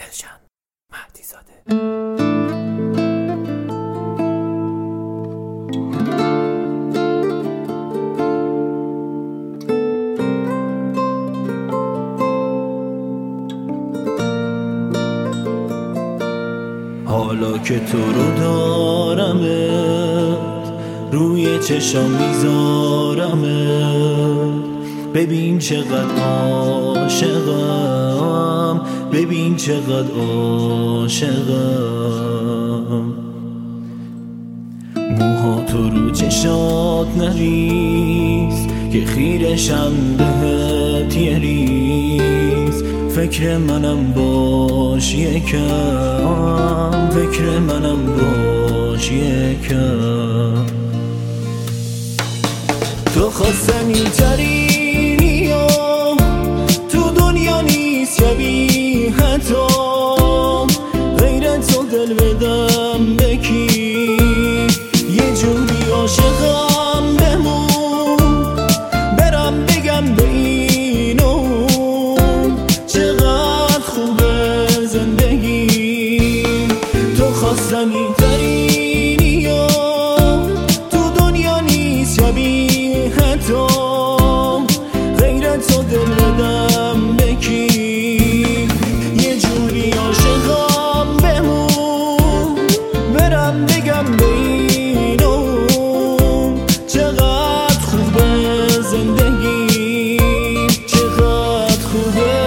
دلشن مهدی زاده. حالا که تو رو دارمت روی چشم میذارمت، ببین چقدر عاشقم، ببین چقدر عاشقم. موها تو رو چشات نریز که خیرشم بهت یه ریز. فکر منم باش یکم، فکر منم باش یکم. تو خواستنی ترینی و تو دنیا نیست شبیه تو، غیر تو دل بدم بکی. یه جوری عاشقم بمون، برم بگم به این و چقدر خوبه زندگی. تو خواستنی ترینی و تو دنیا نیست شبیه تو، غیر تو دل بدم بکی. یه جوری عاشقم بمون، برم بگم به این و چقدر خوبه زندگی، چقدر خوبه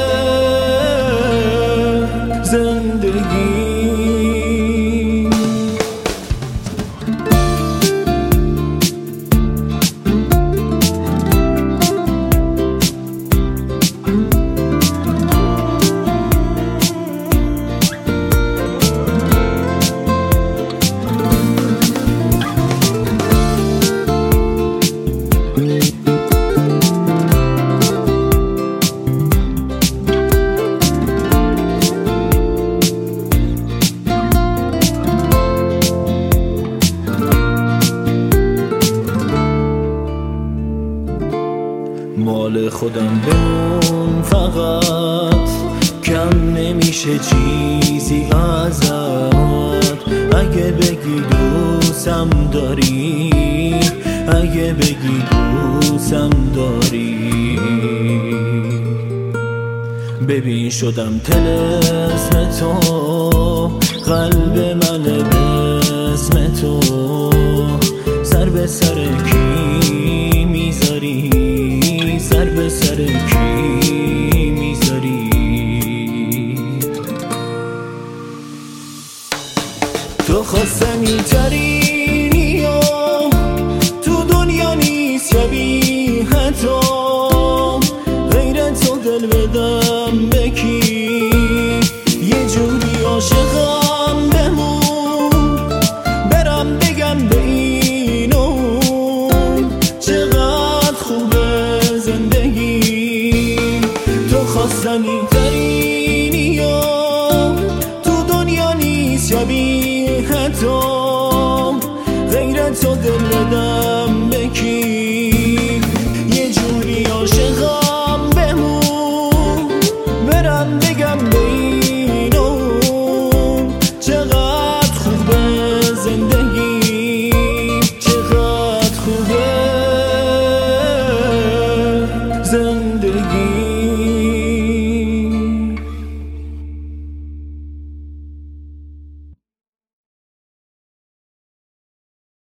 زندگی. مال خودم بمون فقط، کم نمیشه چیزی ازت. اگه بگی دوستم داری، اگه بگی دوستم داری. ببین شدم طلسم تو، قلب من به اسم تو. سر به سر کی میذاری، سر به سر کی میذاری. تو خواستنی ترینی و تو دنیا نیست شبیه تو، غیر تو دل بدم بکی. یه جوری عاشقم بمون، برم بگم به این و چقدر خوبه زندگی. تو خواستنی ترینی و تو دنیا نیست شبیه تو، غیر تو دل بدم بکی.